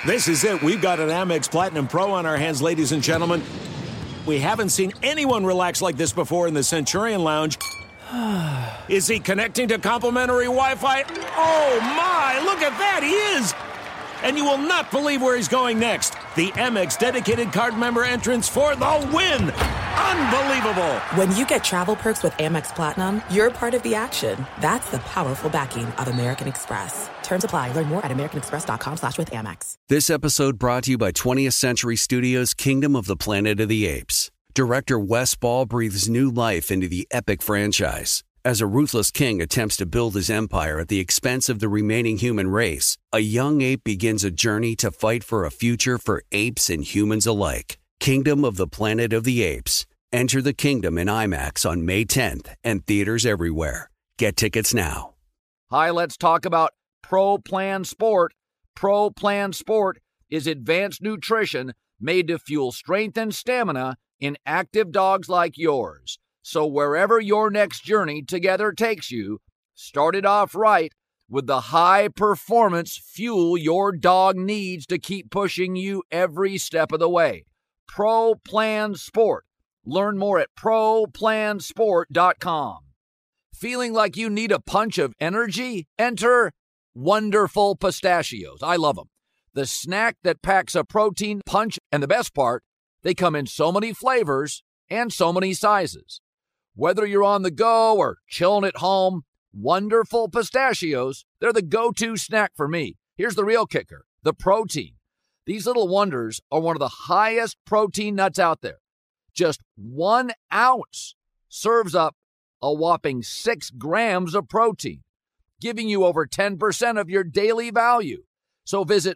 This is it. We've got an Amex Platinum Pro on our hands, ladies and gentlemen. We haven't seen anyone relax like this before in the Centurion Lounge. Is he connecting to complimentary Wi-Fi? Oh, my. Look at that. He is. And you will not believe where he's going next. The Amex dedicated card member entrance for the win. Unbelievable. When you get travel perks with Amex Platinum, you're part of the action. That's the powerful backing of American Express. Terms apply. Learn more at americanexpress.com/withAmex. This episode brought to you by 20th Century Studios' Kingdom of the Planet of the Apes. Director Wes Ball breathes new life into the epic franchise. As a ruthless king attempts to build his empire at the expense of the remaining human race, a young ape begins a journey to fight for a future for apes and humans alike. Kingdom of the Planet of the Apes. Enter the kingdom in IMAX on May 10th and theaters everywhere. Get tickets now. Hi, let's talk about Pro Plan Sport. Pro Plan Sport is advanced nutrition made to fuel strength and stamina in active dogs like yours. So wherever your next journey together takes you, start it off right with the high-performance fuel your dog needs to keep pushing you every step of the way. Pro Plan Sport. Learn more at ProPlansport.com. Feeling like you need a punch of energy? Enter Wonderful Pistachios. I love them. The snack that packs a protein punch, and the best part, they come in so many flavors and so many sizes. Whether you're on the go or chilling at home, Wonderful Pistachios, they're the go-to snack for me. Here's the real kicker, the protein. These little wonders are one of the highest protein nuts out there. Just 1 ounce serves up a whopping 6 grams of protein, giving you over 10% of your daily value. So visit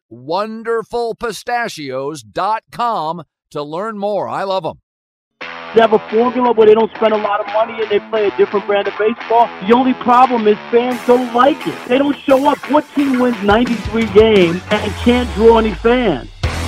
WonderfulPistachios.com to learn more. I love them. They have a formula where they don't spend a lot of money and they play a different brand of baseball. The only problem is fans don't like it. They don't show up. What team wins 93 games and can't draw any fans?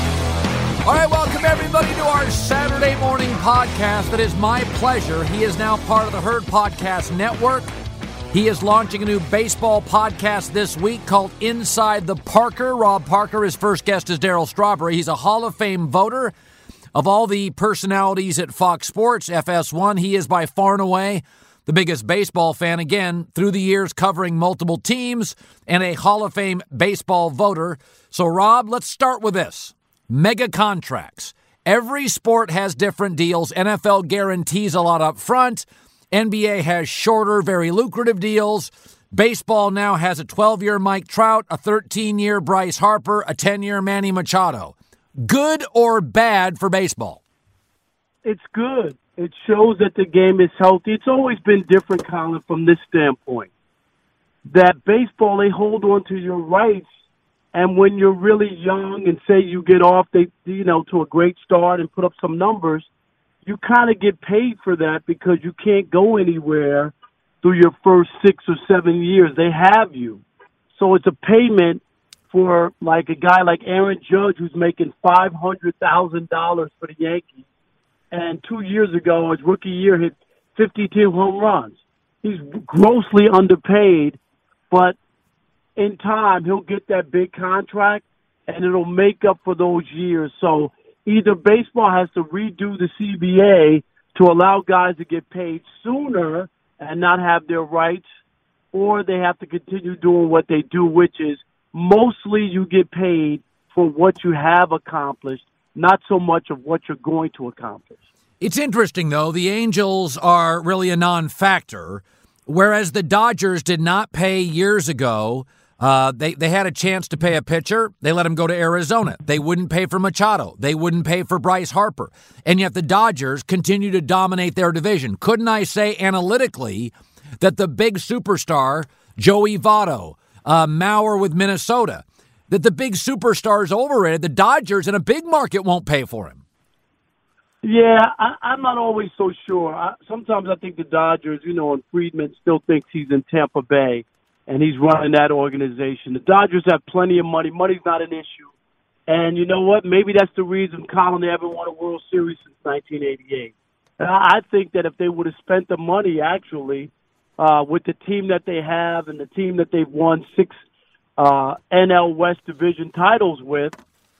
All right, welcome everybody to our Saturday morning podcast. It is my pleasure. He is now part of the Herd Podcast Network. He is launching a new baseball podcast this week called Inside the Parker. Rob Parker, his first guest is Darryl Strawberry. He's a Hall of Fame voter. Of all the personalities at Fox Sports, FS1, he is by far and away the biggest baseball fan, again, through the years covering multiple teams and a Hall of Fame baseball voter. So, Rob, let's start with this. Mega contracts. Every sport has different deals. NFL guarantees a lot up front. NBA has shorter, very lucrative deals. Baseball now has a 12-year Mike Trout, a 13-year Bryce Harper, a 10-year Manny Machado. Good or bad for baseball? It's good. It shows that the game is healthy. It's always been different, Colin, from this standpoint. That baseball, they hold on to your rights, and when you're really young and say you get off to a great start and put up some numbers, you kind of get paid for that because you can't go anywhere through your first 6 or 7 years. They have you. So it's a payment for like a guy like Aaron Judge who's making $500,000 for the Yankees, and 2 years ago, his rookie year, hit 52 home runs. He's grossly underpaid, but in time, he'll get that big contract, and it'll make up for those years. So either baseball has to redo the CBA to allow guys to get paid sooner and not have their rights, or they have to continue doing what they do, which is mostly you get paid for what you have accomplished, not so much of what you're going to accomplish. It's interesting, though. The Angels are really a non-factor, whereas the Dodgers did not pay years ago. They had a chance to pay a pitcher. They let him go to Arizona. They wouldn't pay for Machado. They wouldn't pay for Bryce Harper. And yet the Dodgers continue to dominate their division. Couldn't I say analytically that the big superstar, Joey Votto, Mauer with Minnesota, that the big superstar is overrated? The Dodgers in a big market won't pay for him. Yeah, I'm not always so sure. Sometimes I think the Dodgers, and Friedman still thinks he's in Tampa Bay, and he's running that organization. The Dodgers have plenty of money. Money's not an issue. And you know what? Maybe that's the reason Colin, they haven't won a World Series since 1988. And I think that if they would have spent the money, actually, with the team that they have and the team that they've won 6 NL West Division titles with,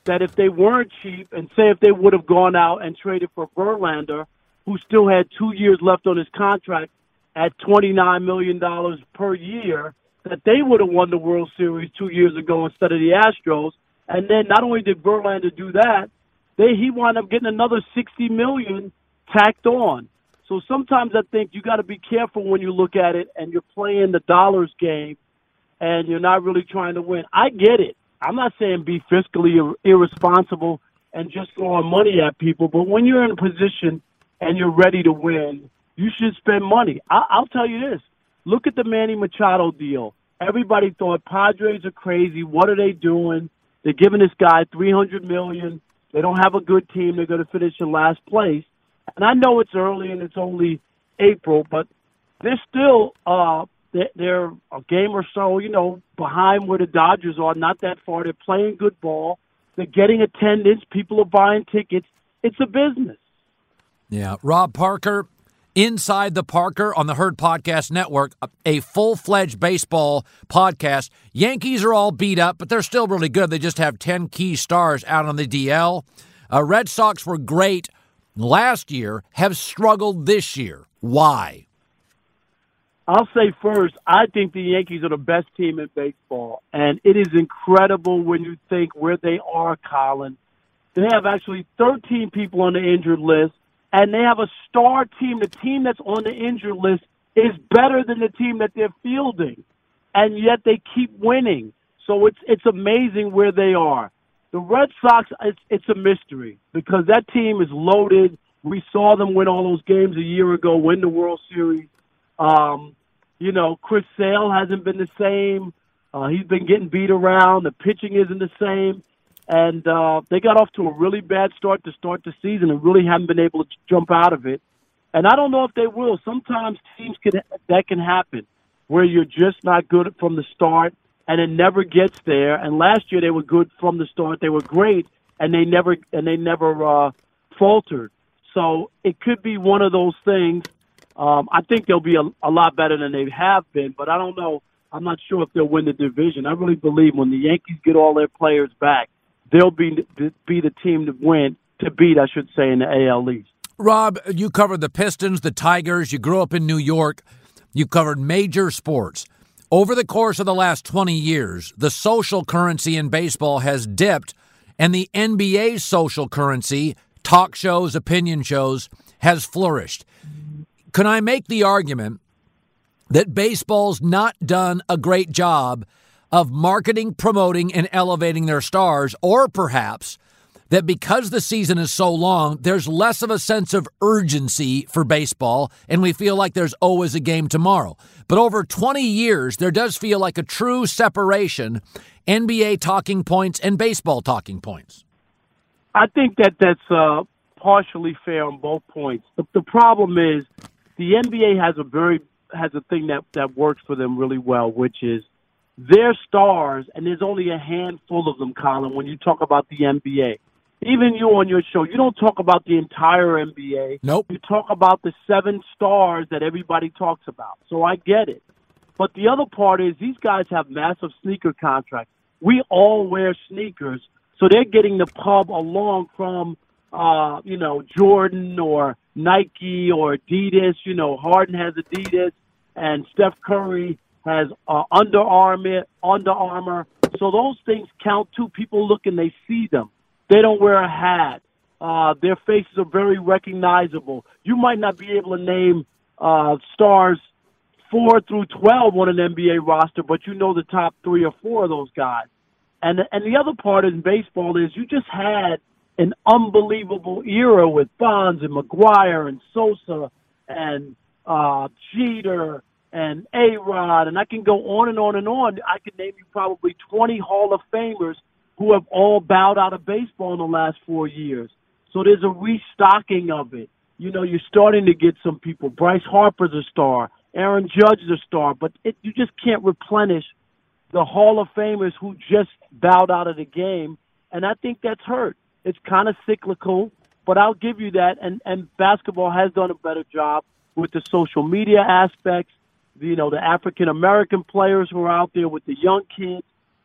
that if they weren't cheap, and say if they would have gone out and traded for Verlander, who still had 2 years left on his contract at $29 million per year, that they would have won the World Series 2 years ago instead of the Astros. And then not only did Verlander do that, he wound up getting another $60 million tacked on. So sometimes I think you got to be careful when you look at it and you're playing the dollars game and you're not really trying to win. I get it. I'm not saying be fiscally irresponsible and just throwing money at people, but when you're in a position and you're ready to win, you should spend money. I'll tell you this. Look at the Manny Machado deal. Everybody thought Padres are crazy. What are they doing? They're giving this guy $300 million. They don't have a good team. They're going to finish in last place. And I know it's early and it's only April, but they're still they're a game or so, behind where the Dodgers are, not that far. They're playing good ball. They're getting attendance. People are buying tickets. It's a business. Yeah. Rob Parker, Inside the Parker on the Herd Podcast Network, a full-fledged baseball podcast. Yankees are all beat up, but they're still really good. They just have 10 key stars out on the DL. Red Sox were great last year, have struggled this year. Why? I'll say first, I think the Yankees are the best team in baseball, and it is incredible when you think where they are, Colin. They have actually 13 people on the injured list, and they have a star team. The team that's on the injured list is better than the team that they're fielding, and yet they keep winning. So it's amazing where they are. The Red Sox, it's a mystery because that team is loaded. We saw them win all those games a year ago, win the World Series. Chris Sale hasn't been the same. He's been getting beat around. The pitching isn't the same. And they got off to a really bad start to start the season and really haven't been able to jump out of it. And I don't know if they will. Sometimes teams that can happen where you're just not good from the start and it never gets there. And last year they were good from the start. They were great, and they never faltered. So it could be one of those things. I think they'll be a lot better than they have been, but I don't know. I'm not sure if they'll win the division. I really believe when the Yankees get all their players back, they'll be the team to beat, I should say, in the AL East. Rob, you covered the Pistons, the Tigers. You grew up in New York. You covered major sports. Over the course of the last 20 years, the social currency in baseball has dipped, and the NBA's social currency, talk shows, opinion shows, has flourished. Can I make the argument that baseball's not done a great job of marketing, promoting, and elevating their stars, or perhaps that because the season is so long, there's less of a sense of urgency for baseball, and we feel like there's always a game tomorrow? But over 20 years, there does feel like a true separation, NBA talking points and baseball talking points. I think that's partially fair on both points. The problem is the NBA has a thing that works for them really well, which is their stars, and there's only a handful of them, Colin, when you talk about the NBA. Even you on your show, you don't talk about the entire NBA. Nope. You talk about the 7 stars that everybody talks about. So I get it. But the other part is these guys have massive sneaker contracts. We all wear sneakers, so they're getting the pub along from, Jordan or Nike or Adidas. Harden has Adidas, and Steph Curry has Under Armour. So those things count too. People look and they see them. They don't wear a hat. Their faces are very recognizable. You might not be able to name stars 4 through 12 on an NBA roster, but you know the top 3 or 4 of those guys. And the other part in baseball is you just had an unbelievable era with Bonds and McGuire and Sosa and Jeter and A-Rod, and I can go on and on and on. I can name you probably 20 Hall of Famers who have all bowed out of baseball in the last 4 years. So there's a restocking of it. You're starting to get some people. Bryce Harper's a star. Aaron Judge is a star. But you just can't replenish the Hall of Famers who just bowed out of the game, and I think that's hurt. It's kind of cyclical, but I'll give you that. And basketball has done a better job with the social media aspects, the African-American players who are out there with the young kids.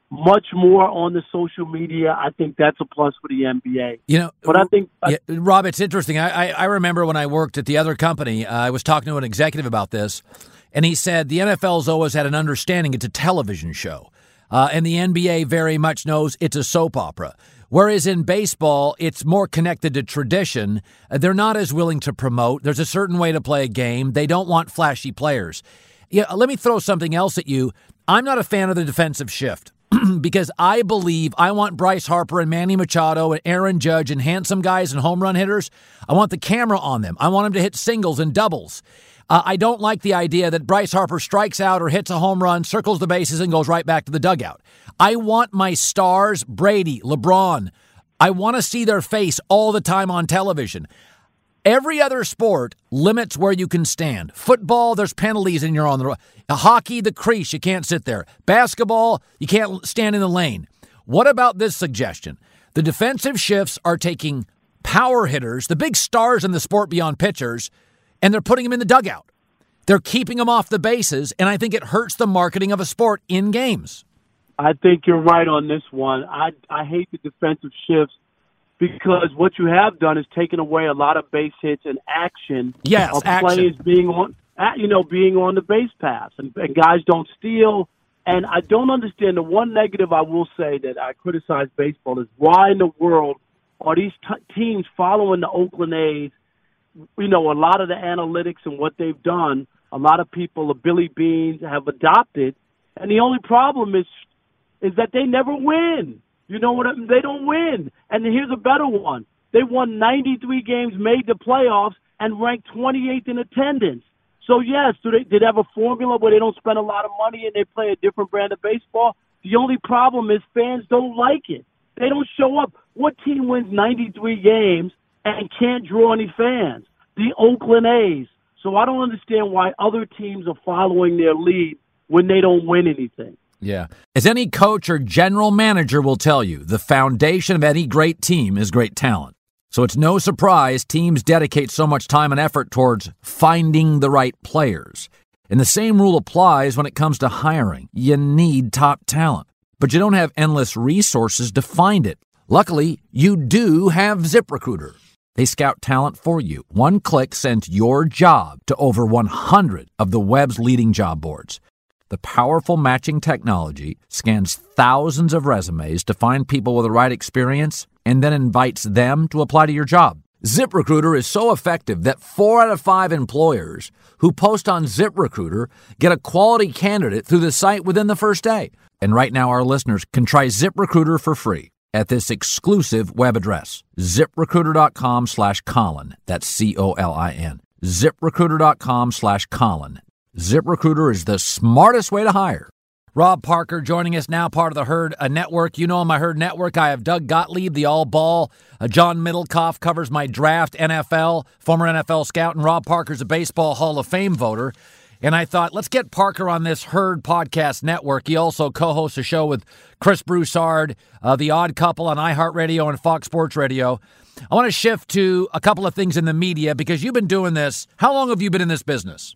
much more on the social media, I think that's a plus for the NBA. But I think Rob, it's interesting. I remember when I worked at the other company, I was talking to an executive about this, and he said the NFL's always had an understanding it's a television show, and the NBA very much knows it's a soap opera. Whereas in baseball, it's more connected to tradition. They're not as willing to promote. There's a certain way to play a game. They don't want flashy players. Let me throw something else at you. I'm not a fan of the defensive shift because I believe I want Bryce Harper and Manny Machado and Aaron Judge and handsome guys and home run hitters. I want the camera on them. I want them to hit singles and doubles. I don't like the idea that Bryce Harper strikes out or hits a home run, circles the bases, and goes right back to the dugout. I want my stars, Brady, LeBron. I want to see their face all the time on television. Every other sport limits where you can stand. Football, there's penalties and you're on the road. Hockey, the crease, you can't sit there. Basketball, you can't stand in the lane. What about this suggestion? The defensive shifts are taking power hitters, the big stars in the sport beyond pitchers, and they're putting them in the dugout. They're keeping them off the bases, and I think it hurts the marketing of a sport in games. I think you're right on this one. I hate the defensive shifts because what you have done is taken away a lot of base hits and action of players being on the base paths, and guys don't steal. And I don't understand. The one negative I will say that I criticize baseball is why in the world are these teams following the Oakland A's? A lot of the analytics and what they've done, a lot of people, Billy Beans, have adopted. And the only problem is that they never win. You know what I mean? They don't win. And here's a better one. They won 93 games, made the playoffs, and ranked 28th in attendance. So, yes, do they have a formula where they don't spend a lot of money and they play a different brand of baseball? The only problem is fans don't like it. They don't show up. What team wins 93 games and can't draw any fans? The Oakland A's. So I don't understand why other teams are following their lead when they don't win anything. Yeah. As any coach or general manager will tell you, the foundation of any great team is great talent. So it's no surprise teams dedicate so much time and effort towards finding the right players. And the same rule applies when it comes to hiring. You need top talent, but you don't have endless resources to find it. Luckily, you do have ZipRecruiter. They scout talent for you. One click sends your job to over 100 of the web's leading job boards. The powerful matching technology scans thousands of resumes to find people with the right experience and then invites them to apply to your job. ZipRecruiter is so effective that 4 out of 5 employers who post on ZipRecruiter get a quality candidate through the site within the first day. And right now our listeners can try ZipRecruiter for free at this exclusive web address, ZipRecruiter.com/Colin. That's COLIN. ZipRecruiter.com/Colin. ZipRecruiter is the smartest way to hire. Rob Parker joining us now, part of the Herd Network. You know, on my Herd Network, I have Doug Gottlieb, the all-ball. John Middlecoff covers my draft, NFL, former NFL scout, and Rob Parker's a Baseball Hall of Fame voter. And I thought, let's get Parker on this Herd Podcast Network. He also co-hosts a show with Chris Broussard, The Odd Couple on iHeartRadio and Fox Sports Radio. I want to shift to a couple of things in the media because you've been doing this. How long have you been in this business?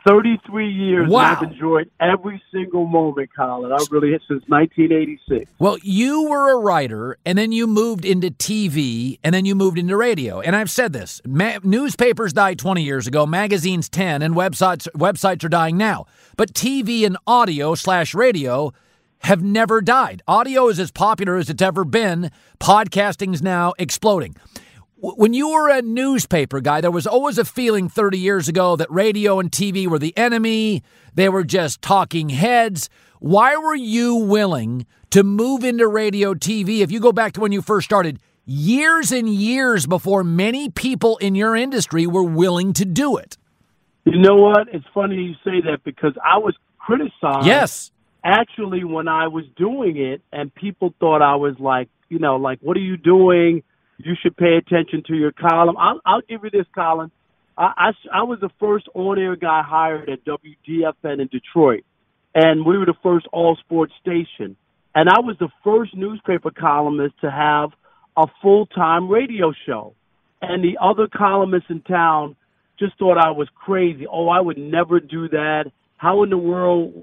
33 years. Wow. I've enjoyed every single moment, Colin. I really have since 1986. Well, you were a writer, and then you moved into TV, and then you moved into radio. And I've said this. Newspapers died 20 years ago, magazines 10, and websites are dying now. But TV and audio/radio have never died. Audio is as popular as it's ever been. Podcasting's now exploding. When you were a newspaper guy, there was always a feeling 30 years ago that radio and TV were the enemy. They were just talking heads. Why were you willing to move into radio TV? If you go back to when you first started, years and years before many people in your industry were willing to do it. You know what? It's funny you say that because I was criticized. Yes. Actually, when I was doing it, and people thought I was like, what are you doing? You should pay attention to your column. I'll give you this, Colin. I was the first on-air guy hired at WDFN in Detroit, and we were the first all-sports station. And I was the first newspaper columnist to have a full-time radio show. And the other columnists in town just thought I was crazy. Oh, I would never do that. how in the world,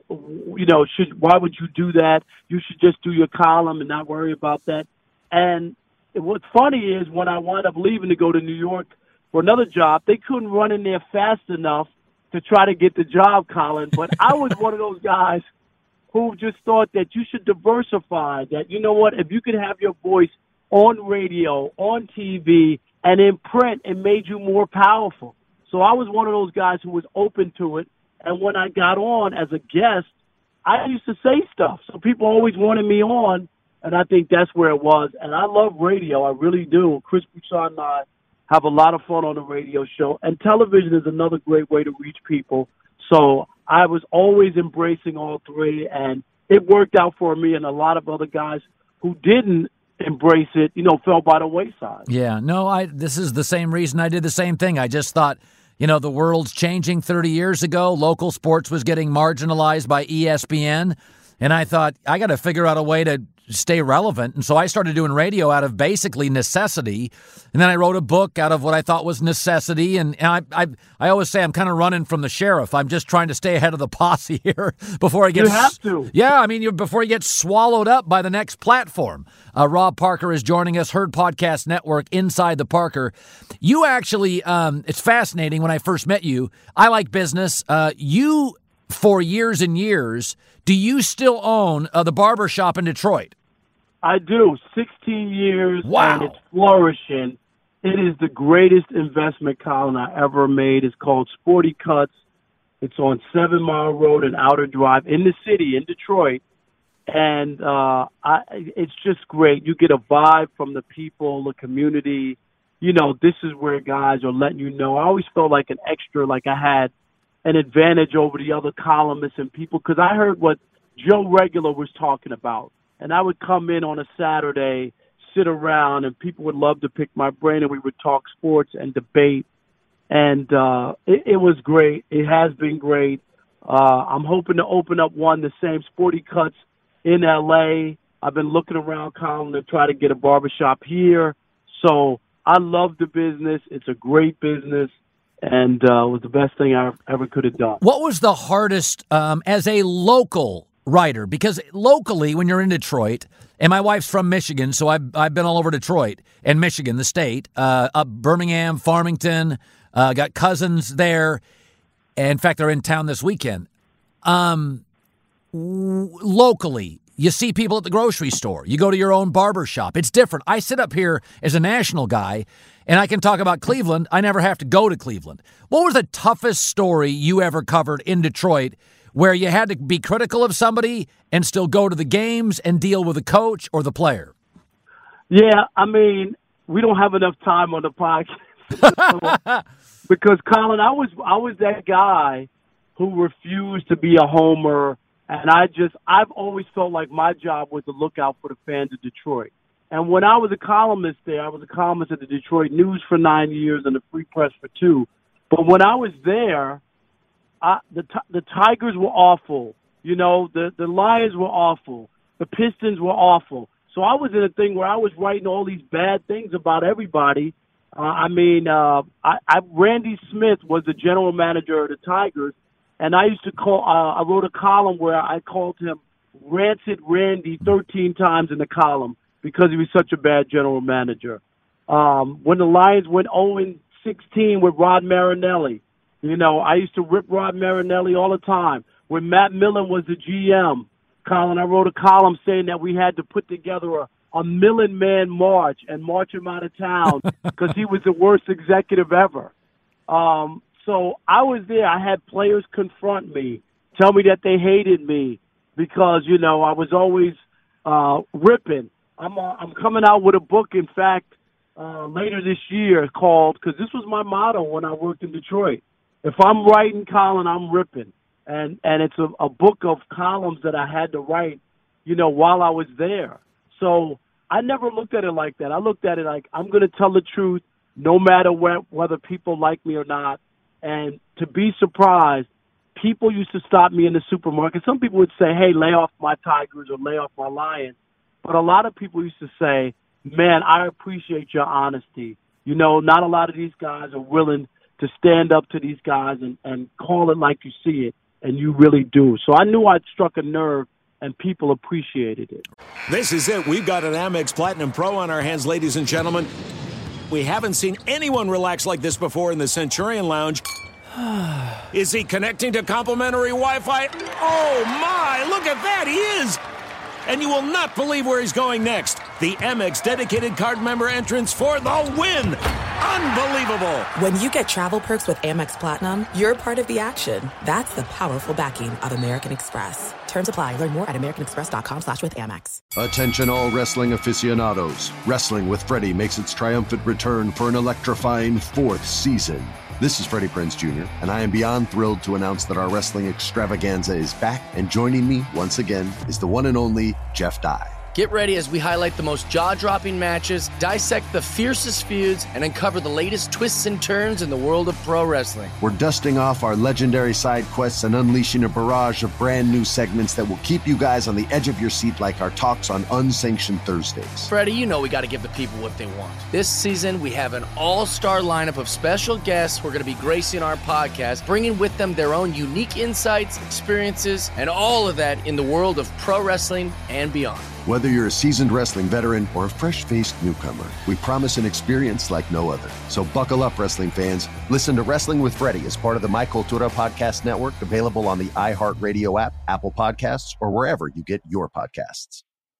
why would you do that? You should just do your column and not worry about that. And what's funny is when I wound up leaving to go to New York for another job, they couldn't run in there fast enough to try to get the job, Colin. But I was one of those guys who just thought that you should diversify, that, you know what, if you could have your voice on radio, on TV, and in print, it made you more powerful. So I was one of those guys who was open to it. And when I got on as a guest, I used to say stuff. So people always wanted me on, and I think that's where it was. And I love radio. I really do. Chris Broussard and I have a lot of fun on the radio show. And television is another great way to reach people. So I was always embracing all three, and it worked out for me and a lot of other guys who didn't embrace it, fell by the wayside. Yeah, no, this is the same reason I did the same thing. I just thought, the world's changing. 30 years ago, local sports was getting marginalized by ESPN, and I thought, I got to figure out a way to stay relevant. And so I started doing radio out of basically necessity. And then I wrote a book out of what I thought was necessity. And I always say I'm kind of running from the sheriff. I'm just trying to stay ahead of the posse here before I get... You have to. Yeah, before you get swallowed up by the next platform. Rob Parker is joining us, Herd Podcast Network, Inside the Parker. You actually, it's fascinating. When I first met you, I like business. You, for years and years, do you still own the barber shop in Detroit? I do. 16 years, wow. And it's flourishing. It is the greatest investment, Colin, I ever made. It's called Sporty Cuts. It's on 7 Mile Road and Outer Drive in the city, in Detroit. And it's just great. You get a vibe from the people, the community. This is where guys are letting you know. I always felt like an extra, like I had an advantage over the other columnists and people, because I heard what Joe Regular was talking about. And I would come in on a Saturday, sit around, and people would love to pick my brain, and we would talk sports and debate. And it was great. It has been great. I'm hoping to open up one, the same Sporty Cuts in L.A. I've been looking around, Colin, to try to get a barbershop here. So I love the business. It's a great business. And it was the best thing I ever could have done. What was the hardest as a local writer? Because locally, when you're in Detroit, and my wife's from Michigan, so I've been all over Detroit and Michigan, the state, up Birmingham, Farmington, got cousins there. In fact, they're in town this weekend. Locally, you see people at the grocery store. You go to your own barber shop. It's different. I sit up here as a national guy, and I can talk about Cleveland. I never have to go to Cleveland. What was the toughest story you ever covered in Detroit where you had to be critical of somebody and still go to the games and deal with the coach or the player? Yeah, we don't have enough time on the podcast. Because, Colin, I was that guy who refused to be a homer, and I've always felt like my job was to look out for the fans of Detroit. And when I was a columnist there, I was a columnist at the Detroit News for 9 years and the Free Press for 2. But when I was there, the Tigers were awful. The Lions were awful. The Pistons were awful. So I was in a thing where I was writing all these bad things about everybody. Randy Smith was the general manager of the Tigers, and I used to I wrote a column where I called him Rancid Randy 13 times in the column because he was such a bad general manager. When the Lions went 0-16 with Rod Marinelli, I used to rip Rod Marinelli all the time. When Matt Millen was the GM, Colin, I wrote a column saying that we had to put together a Millen-man march and march him out of town because he was the worst executive ever. So I was there. I had players confront me, tell me that they hated me because, I was always ripping. I'm coming out with a book, in fact, later this year called, because this was my motto when I worked in Detroit. If I'm writing, Colin, I'm ripping. And it's a book of columns that I had to write, while I was there. So I never looked at it like that. I looked at it like I'm going to tell the truth no matter whether people like me or not. And to be surprised, people used to stop me in the supermarket. Some people would say, hey, lay off my Tigers or lay off my Lions. But a lot of people used to say, man, I appreciate your honesty. Not a lot of these guys are willing to stand up to these guys and call it like you see it. and you really do. So I knew I'd struck a nerve, and people appreciated it. This is it. We've got an Amex Platinum Pro on our hands, ladies and gentlemen. We haven't seen anyone relax like this before in the Centurion Lounge. Is he connecting to complimentary Wi-Fi? Oh, my! Look at that! He is! And you will not believe where he's going next. The Amex dedicated card member entrance for the win. Unbelievable. When you get travel perks with Amex Platinum, you're part of the action. That's the powerful backing of American Express. Terms apply. Learn more at americanexpress.com/withAmex. Attention all wrestling aficionados. Wrestling with Freddie makes its triumphant return for an electrifying 4th season. This is Freddie Prinze Jr., and I am beyond thrilled to announce that our wrestling extravaganza is back, and joining me once again is the one and only Jeff Dye. Get ready as we highlight the most jaw-dropping matches, dissect the fiercest feuds, and uncover the latest twists and turns in the world of pro wrestling. We're dusting off our legendary side quests and unleashing a barrage of brand new segments that will keep you guys on the edge of your seat like our talks on Unsanctioned Thursdays. Freddie, you know we got to give the people what they want. This season, we have an all-star lineup of special guests who are going to be gracing our podcast, bringing with them their own unique insights, experiences, and all of that in the world of pro wrestling and beyond. Whether you're a seasoned wrestling veteran or a fresh-faced newcomer, we promise an experience like no other. So buckle up, wrestling fans. Listen to Wrestling with Freddie as part of the My Cultura Podcast Network, available on the iHeartRadio app, Apple Podcasts, or wherever you get your podcasts.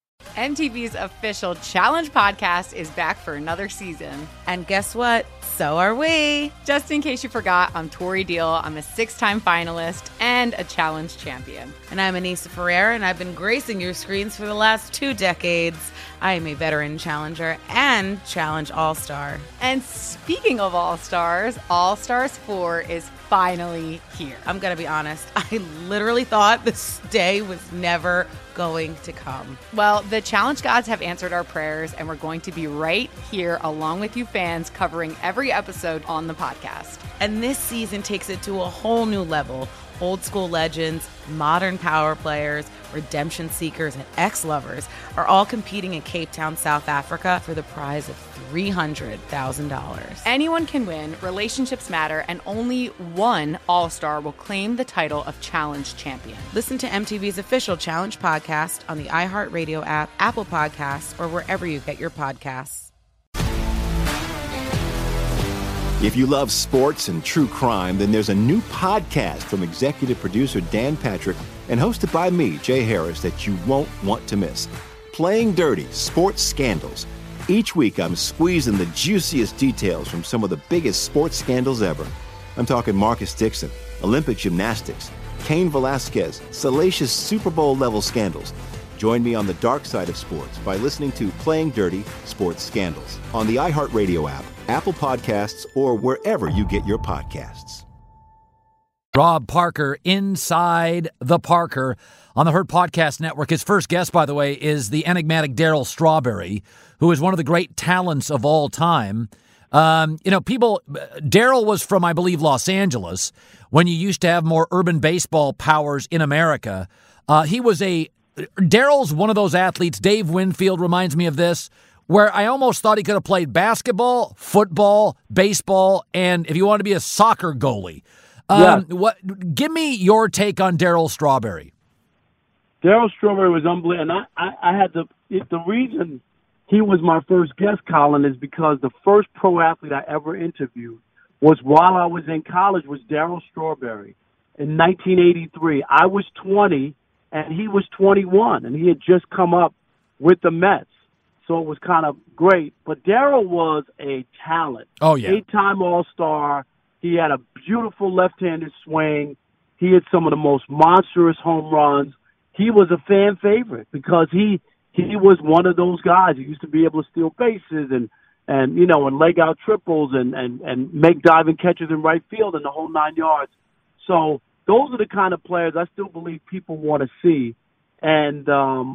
MTV's official Challenge podcast is back for another season. And guess what? So are we. Just in case you forgot, I'm Tori Deal. I'm a 6-time finalist and a Challenge champion. And I'm Anissa Ferreira, and I've been gracing your screens for the last 2 decades. I am a veteran challenger and Challenge All-Star. And speaking of All-Stars, All-Stars 4 is finally here. I'm going to be honest. I literally thought this day was never going to come. Well, the Challenge gods have answered our prayers, and we're going to be right here along with you fans, covering every episode on the podcast. And this season takes it to a whole new level. Old school legends, modern power players, redemption seekers, and ex-lovers are all competing in Cape Town, South Africa for the prize of $300,000. Anyone can win, relationships matter, and only one All-Star will claim the title of Challenge champion. Listen to MTV's official Challenge podcast on the iHeartRadio app, Apple Podcasts, or wherever you get your podcasts. If you love sports and true crime, then there's a new podcast from executive producer Dan Patrick and hosted by me, Jay Harris, that you won't want to miss. Playing Dirty: Sports Scandals. Each week, I'm squeezing the juiciest details from some of the biggest sports scandals ever. I'm talking Marcus Dixon, Olympic gymnastics, Cain Velasquez, salacious Super Bowl-level scandals. Join me on the dark side of sports by listening to Playing Dirty: Sports Scandals on the iHeartRadio app, Apple Podcasts, or wherever you get your podcasts. Rob Parker, Inside the Parker, on the Hurt Podcast Network. His first guest, by the way, is the enigmatic Darryl Strawberry, who is one of the great talents of all time. Darryl was from, I believe, Los Angeles, when you used to have more urban baseball powers in America. Darryl's one of those athletes, Dave Winfield reminds me of this, where I almost thought he could have played basketball, football, baseball, and if you want to be a soccer goalie. Give me your take on Darryl Strawberry. Darryl Strawberry was unbelievable, and I had the reason he was my first guest, Colin, is because the first pro athlete I ever interviewed was while I was in college, was Darryl Strawberry in 1983. I was 20, and he was 21, and he had just come up with the Mets. So it was kind of great. But Darryl was a talent. Oh, yeah. 8-time All-Star. He had a beautiful left-handed swing. He had some of the most monstrous home runs. He was a fan favorite because he was one of those guys who used to be able to steal bases and leg out triples and make diving catches in right field and the whole 9 yards. So those are the kind of players I still believe people want to see. And,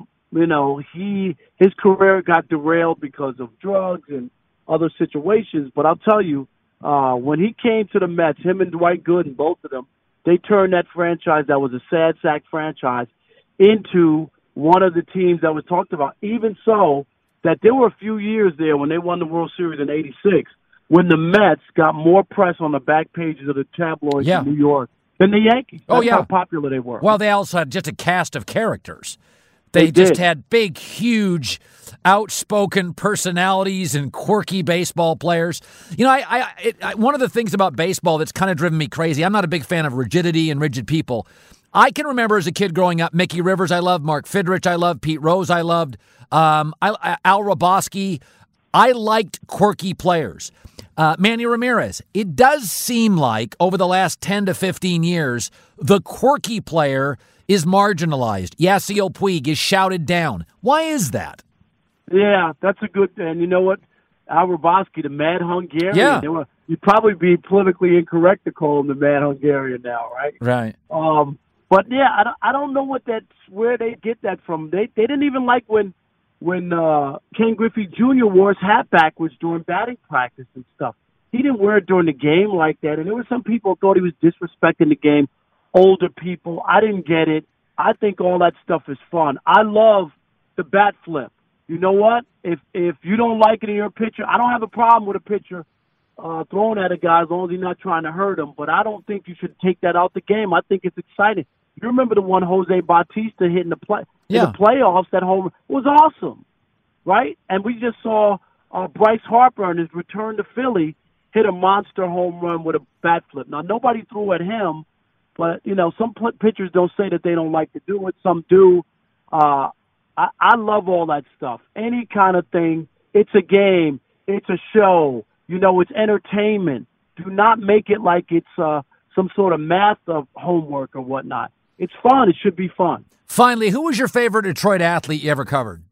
his career got derailed because of drugs and other situations. But I'll tell you, when he came to the Mets, him and Dwight Gooden, both of them, they turned that franchise that was a sad sack franchise into one of the teams that was talked about. Even so, that there were a few years there when they won the World Series in '86 when the Mets got more press on the back pages of the tabloids in New York than the Yankees. That's yeah. how popular they were. Well, they also had just a cast of characters. They just had big, huge, outspoken personalities and quirky baseball players. You know, one of the things about baseball that's kind of driven me crazy, I'm not a big fan of rigidity and rigid people. I can remember as a kid growing up, Mickey Rivers I loved, Mark Fidrich I loved, Pete Rose I loved, Al Roboski. I liked quirky players. Manny Ramirez. It does seem like over the last 10 to 15 years, the quirky player is marginalized. Yasiel Puig is shouted down. Why is that? Yeah, that's a good thing. You know what? Al Roboski, the Mad Hungarian. Yeah. You'd probably be politically incorrect to call him the Mad Hungarian now, right? Right. But yeah, I don't know where they get that from. They didn't even like when Ken Griffey Jr. wore his hat backwards during batting practice and stuff. He didn't wear it during the game like that, and there were some people who thought he was disrespecting the game. Older people, I didn't get it. I think all that stuff is fun. I love the bat flip. You know what? If you don't like it in your pitcher, I don't have a problem with a pitcher throwing at a guy as long as he's not trying to hurt him. But I don't think you should take that out the game. I think it's exciting. You remember the one Jose Bautista hit in the playoffs? That home was awesome, right? And we just saw Bryce Harper on his return to Philly hit a monster home run with a bat flip. Now nobody threw at him. But, you know, some pitchers don't say that they don't like to do it. Some do. I love all that stuff. Any kind of thing. It's a game. It's a show. You know, it's entertainment. Do not make it like it's some sort of math of homework or whatnot. It's fun. It should be fun. Finally, who was your favorite Detroit athlete you ever covered?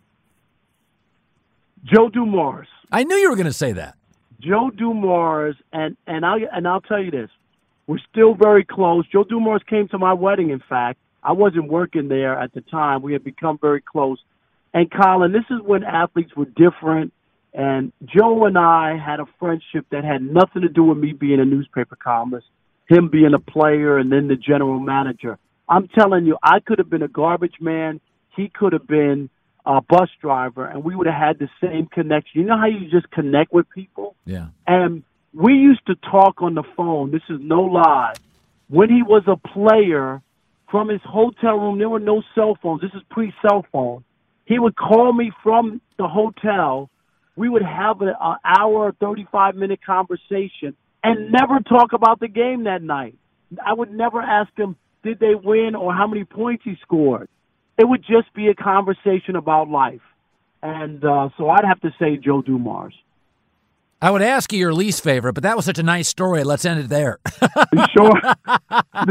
Joe Dumars. I knew you were going to say that. Joe Dumars, and I'll tell you this. We're still very close. Joe Dumars came to my wedding, in fact. I wasn't working there at the time. We had become very close. And, Colin, this is when athletes were different. And Joe and I had a friendship that had nothing to do with me being a newspaper columnist, him being a player and then the general manager. I'm telling you, I could have been a garbage man. He could have been a bus driver, and we would have had the same connection. You know how you just connect with people? Yeah. And we used to talk on the phone. This is no lie. When he was a player, from his hotel room, there were no cell phones. This is pre-cell phone. He would call me from the hotel. We would have an hour, 35-minute conversation and never talk about the game that night. I would never ask him, did they win or how many points he scored. It would just be a conversation about life. And so I'd have to say Joe Dumars. I would ask you your least favorite, but that was such a nice story. Let's end it there. You sure? I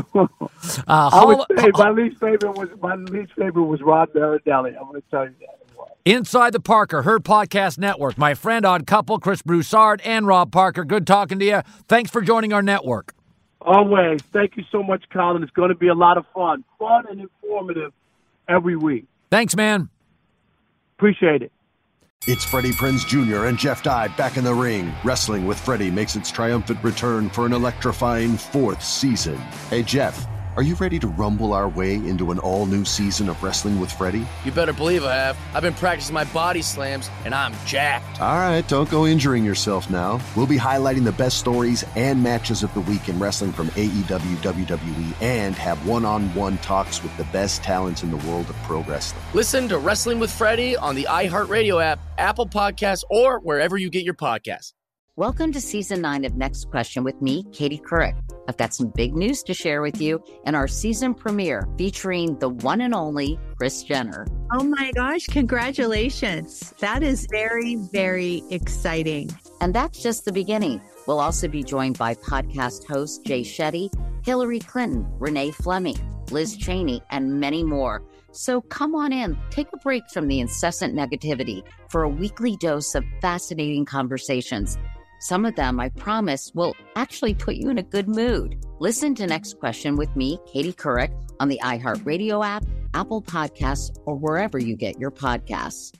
would say my least favorite was Rob Marinelli. I'm going to tell you that. Inside the Parker, Herd Podcast Network. My friend, Odd Couple, Chris Broussard, and Rob Parker. Good talking to you. Thanks for joining our network. Always. Thank you so much, Colin. It's going to be a lot of fun. Fun and informative every week. Thanks, man. Appreciate it. It's Freddie Prinze Jr. and Jeff Dye back in the ring. Wrestling with Freddie makes its triumphant return for an electrifying 4th season. Hey, Jeff, are you ready to rumble our way into an all-new season of Wrestling with Freddie? You better believe I have. I've been practicing my body slams, and I'm jacked. All right, don't go injuring yourself now. We'll be highlighting the best stories and matches of the week in wrestling from AEW, WWE, and have one-on-one talks with the best talents in the world of pro wrestling. Listen to Wrestling with Freddie on the iHeartRadio app, Apple Podcasts, or wherever you get your podcasts. Welcome to Season 9 of Next Question with me, Katie Couric. I've got some big news to share with you in our season premiere featuring the one and only Kris Jenner. Oh my gosh, congratulations. That is very, very exciting. And that's just the beginning. We'll also be joined by podcast host Jay Shetty, Hillary Clinton, Renee Fleming, Liz Cheney, and many more. So come on in, take a break from the incessant negativity for a weekly dose of fascinating conversations. Some of them, I promise, will actually put you in a good mood. Listen to Next Question with me, Katie Couric, on the iHeartRadio app, Apple Podcasts, or wherever you get your podcasts.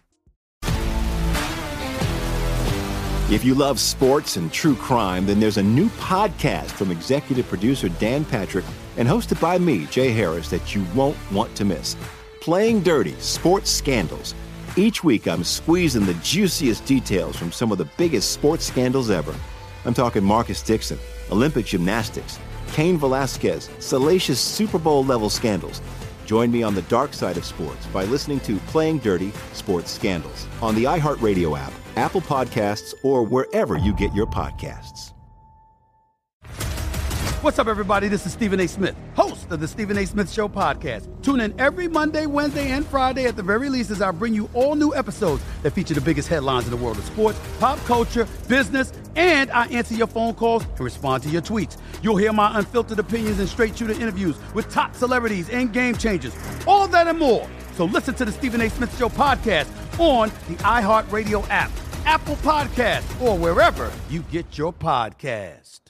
If you love sports and true crime, then there's a new podcast from executive producer Dan Patrick and hosted by me, Jay Harris, that you won't want to miss. Playing Dirty: Sports Scandals. Each week, I'm squeezing the juiciest details from some of the biggest sports scandals ever. I'm talking Marcus Dixon, Olympic gymnastics, Cain Velasquez, salacious Super Bowl-level scandals. Join me on the dark side of sports by listening to Playing Dirty Sports Scandals on the iHeartRadio app, Apple Podcasts, or wherever you get your podcasts. What's up, everybody? This is Stephen A. Smith, host of the Stephen A. Smith Show podcast. Tune in every Monday, Wednesday, and Friday at the very least as I bring you all new episodes that feature the biggest headlines in the world of sports, pop culture, business, and I answer your phone calls and respond to your tweets. You'll hear my unfiltered opinions and straight-shooter interviews with top celebrities and game changers. All of that and more. So listen to the Stephen A. Smith Show podcast on the iHeartRadio app, Apple Podcasts, or wherever you get your podcasts.